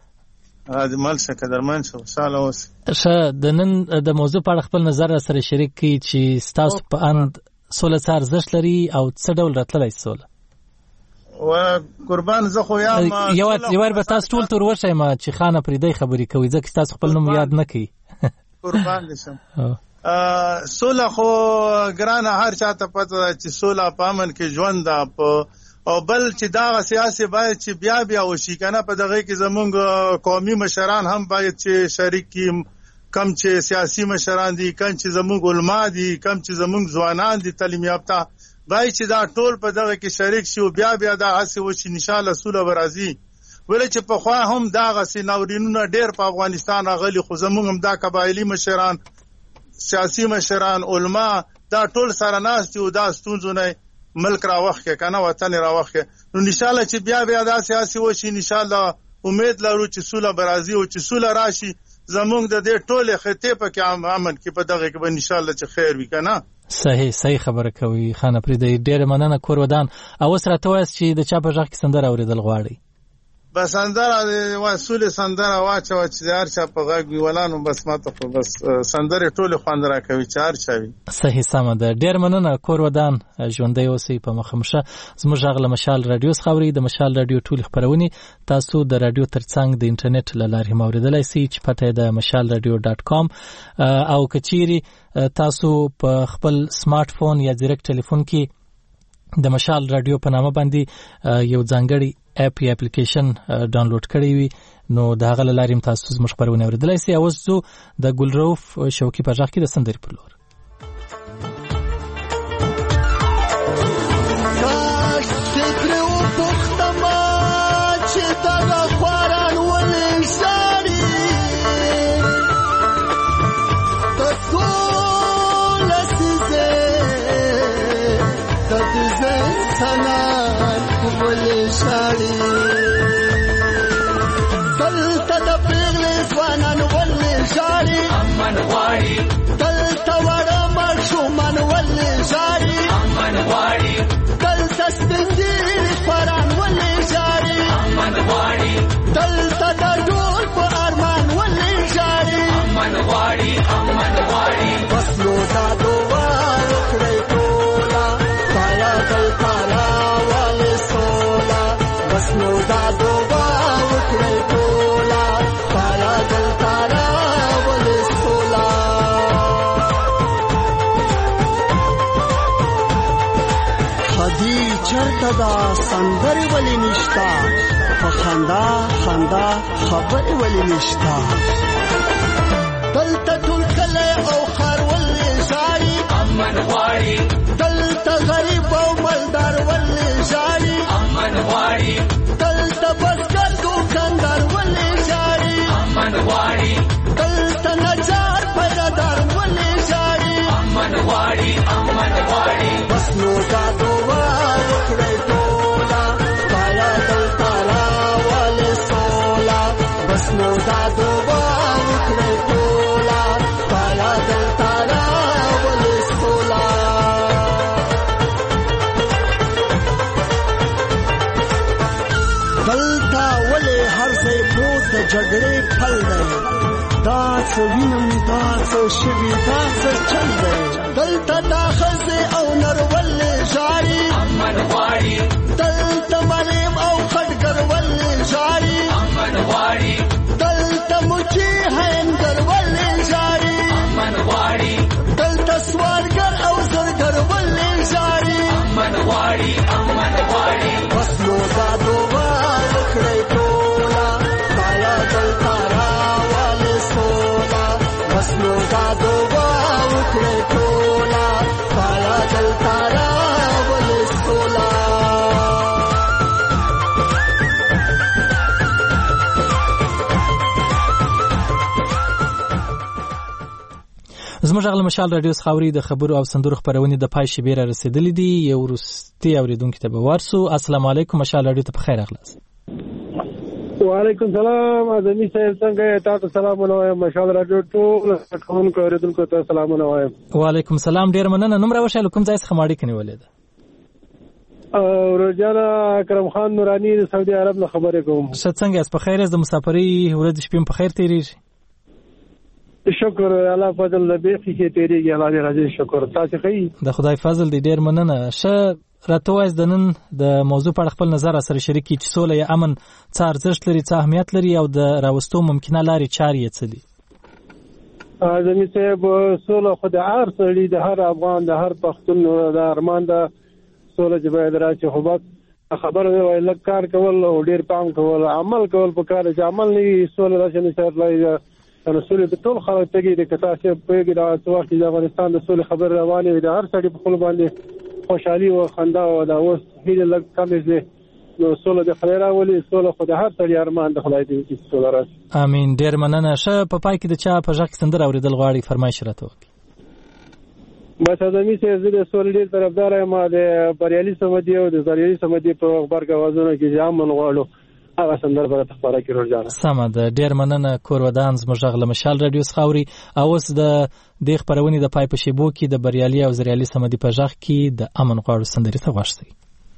د مال څخه درمان شو ساله اوس. ښه د نن د موضوع په اړه خپل نظر سره شریک کړئ چې ستاسو په اند سوله څه ارزښت لري او څه ډول راتللی سوله. و قربان زه خو یم یو یو به تاسو ټول تر وشه ما چې خانه پرې دی خبرې کوي ځکه تاسو خپل نوم یاد نه کوي. قربان دې شم. سوله خو ګرانه هر چاته پته ده چې سوله په امن کې ژوند ده په او بل چې دا سیاسي باید چې بیا بیا وشي کنه په دغه کې زمونږ قومي مشران هم باید چې شریک کی کم چې سیاسي مشران دي کم چې زمونږ علما دي کم چې زمونږ ځوانان دي تعلیم یافته باید چې دا ټول په دغه کې شریک شي او بیا بیا دا هڅه وشي ان شاء الله سوله برازي. ولې چې په خوا هم دا غسي ناورینونه ډېر په افغانستان راغلي خو زمونږ هم دا قبایلی مشران سیاسي مشران علما دا ټول سره ناست او دا ستونزونه ملک را وخت کې کنه وطن را وخت نو ان شاء الله چې بیا بیا دا سیاسي وشي ان شاء الله امید لرو چې سوله برازي او چې سوله راشي زمونږ د دې ټوله خطې په کې امن کې په دغه کې به ان شاء الله چې خیر وي کنه. صحیح صحیح خبره کوي خانه پرې ډېر مننه کور ودان. او سره ته وایي چې د چا په ځخ کې سندره اوریدل غواړي بس سندره واسول سندره واچو چې هر چا په غږ ویولانو بس ماته خو بس سندره ټوله خوند را کوي چې هر چا وي. صحیح سم ده. ډېر مننه کور ودان ژوندۍ اوسئ په مخمشه. زموږ غږ له مشال رادیو څخه اورئ. د مشال رادیو ټول خبرونه تاسو د رادیو ترڅنګ د انټرنیټ له لارې هم اوریدلای شئ چې پته یې د مشال رادیو ډاټ کام او کچيري تاسو په خپل سمارټ فون یا ډایرکټ ټلیفون کې د مشال رادیو په نامه باندې یو ځانګړی اپ یا اپلیکیشن ډاونلوډ کړی وي نو دا غل لاریم تاسو زموږ خبرونه اوریدلای شئ. اوس زه د ګلروف شوقي په ځخ کې د سندرې په لور امن غواړي دلته وړه ماشومان ولې ژاړي امن غواړي دلته سپینځیري خواران ولې ژاړي امن غواړي دلته د ډول په ارمان ولې ژاړي امن غواړي امن غواړي بس نو دا دعا وکړئ ټوله خدایه دلته راولې سوله بس نو دا دعا وکړئ ټوله خدایه دلته چرته دا سندرې ولې نشتا په خندا خندا خبرې ولې نشتا دلته ټول کلی او ښار ولې ژاړي امن غواړي دلته غریب او مالدار ولې ژاړي امن غواړي دلته بزګر دوکاندار ولې ژاړي امن غواړي دلته نجار پیدادار ولې ژاړي امن غواړي امن غواړي بس نو دا دعا وکړئ ټوله خدایه دلته راولې سوله بس نو دا دعا وکړئ ټوله خدایه دلته راولې سوله دلته ولې هر ځای پروت د جګړې پل دی دا څه وینم دا څه شوي دا څه چل دی دلته دا ښځې او نر ولې ژاړي امن غواړي دلته معلم او خټګر ولې ژاړي امن غواړي دلته مچي هندر ولې ژاړي امن غواړي دلته سوالګر او زرګر ولې ژاړي امن غواړي امن غواړي بس نو دا دعا وکړئ ټوله خدایه دلته راولې سوله بس نو دا دعا وکړئ ټوله خدایه دلته راولې سوله زموږ غل مشال رادیو خاوري د خبرو او سندرو خبرونه د پای شي بیره رسیدلې دي یو ورستي اوریدونکو ته به ورسو. السلام علیکم مشال رادیو ته بخیر اغلاس. وعلیکم السلام اعظمي صاحب څنګه تاسو سلام علیکم مشال رادیو ټول کوونکو اوریدونکو ته سلام علیکم. وعلیکم السلام ډیر مننه. نوم راوښه کوم ځای څخه ماړی کني ولید؟ او روزانا اکرم خان نورانی د سعودي عرب نه خبرې کوم. څنګه اس په خیر از د مسافرۍ ورځ شپې په خیر تیریږي؟ شکر الله فضل دې کې تیریږي الله دې راځي. شکر تاسو ښه د خدای فضل دې ډیر مننه. ش راته وایي د نن د موضوع په خپل نظر سره شریک کی چې سوله یا امن څه ارزښت لري څه اهمیت لري او د راوستو ممکنه لارې چارې څه دي؟ اعظمي صاحب سوله خو د هر سړي د هر افغان د هر پښتون د ارمان د سوله چې باید راشي. خو بس خبره وای لږ کار کول او ډیر پام کول عمل کول په کار چې عمل نه سوله راشي نه سره نو سوله د ټول خلک ته د کتا چې په دې وخت د افغانستان د سوله خبر روانه وي د هر سړي په خپل باندې خوشحالي او خندا او د اوس هیله لږ کم دي. نو سوله د خیر راولي سوله خو د هر سړي ارمان د خدای دې چې سوله راشي. امين. ډیر مننه. شه په پای کې د چا په ځخ سندر اوریدل غواړي فرمایش راته وکړي. بس اعظمي صاحب زه د سوله ډیر طرفدار یم. د بریالي سمدي او د بریالي سمدي په خبر غوازونه کې ځامن غواړو هغه سندر به تخبره کې ورجانه. سمه ده. ډیر مننه. کور ودان زموږ غل مشال رادیو خاوري او اوس د دې خبرونه د پای په شیبو کې د بریالي او زریالي سمدي په ځخ کې د امن غواړو سندري ته غوښتي.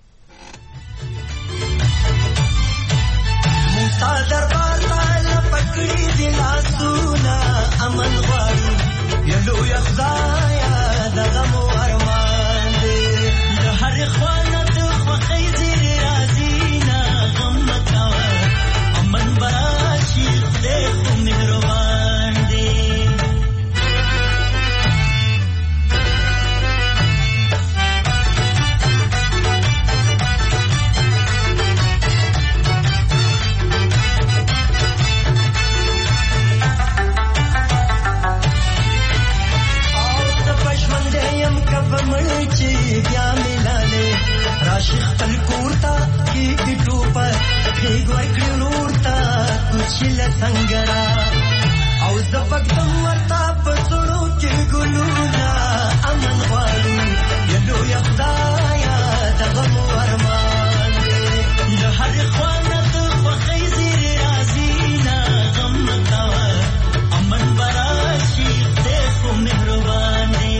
دربار ته پکړی دی لاسونه امن غواړو یلو یخدایا دغه مو ارمان دی د هر خوانه د خوخی زیر رازینا غم مکاوه امن براشي خدای خو مهربان دی. بیا ملاله راشي خپل کوړتا کی کی ټوپر هیګ ورکړي ورتا کوچل څنګهرا او زپکتم ورتا پسړو کې ګلونا امن غواړو یلو یخدایا دغه مو ارمان دی د هر خوانه د خوخی زیر رازینا غم مکاوه امن براشي خدای خو مهربان دی.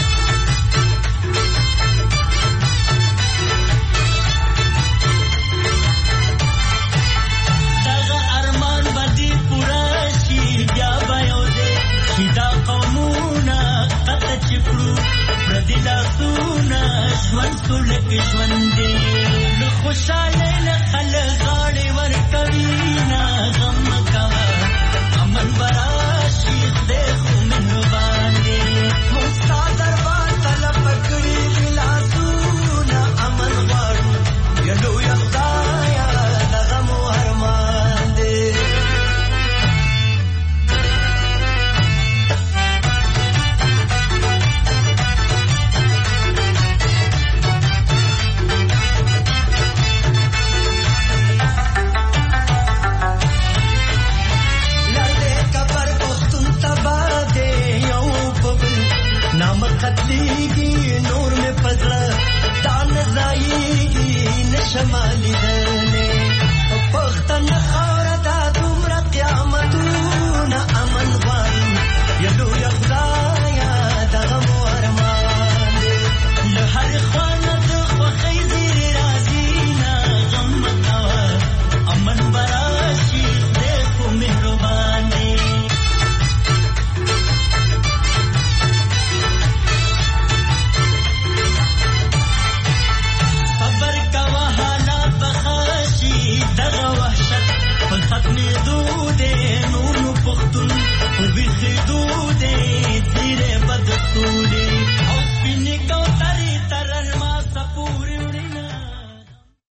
دلاسونه ژوند سوله کې ژوند دی له خوشاله له خلک غاړې ورکوي نه غم مکوه امن براشي خدای خو مهربان دی. موږ ستا دربار ته پکړي دلاسونه امن غواړو یلو یخدایا دغه مو ارمان دی. قتلیږي نور مې پزړه تان ځایږي نشمالي